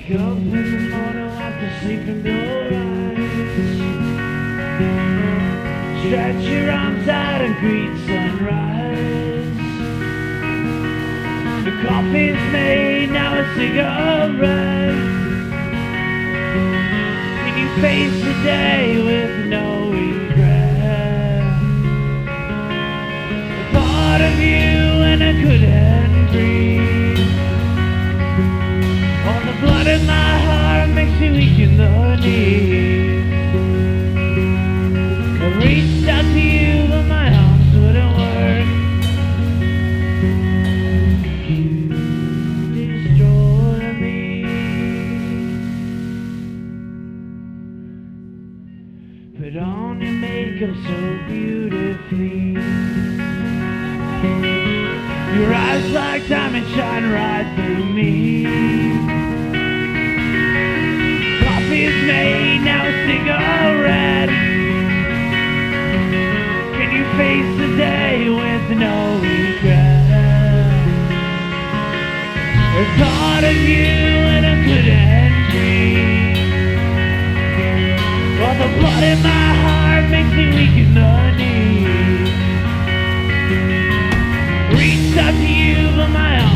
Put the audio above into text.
Wake up in the morning like the sleeping door eyes. Stretch your arms out and greet sunrise. The coffee's made, now a cigarette. Can you face the day with no regret? The thought of you and I couldn't breathe. All the blood in my heart makes me weak in the knees. I reached out to you but my arms wouldn't work. You destroy me. Put on your makeup so beautifully. Your eyes like diamonds shine right through me. Coffee is made, now a cigarette. Can you face the day with no regret? The thought of you and I couldn't breathe. All the blood in my heart makes me weak in the knees. Reached out to you but my arms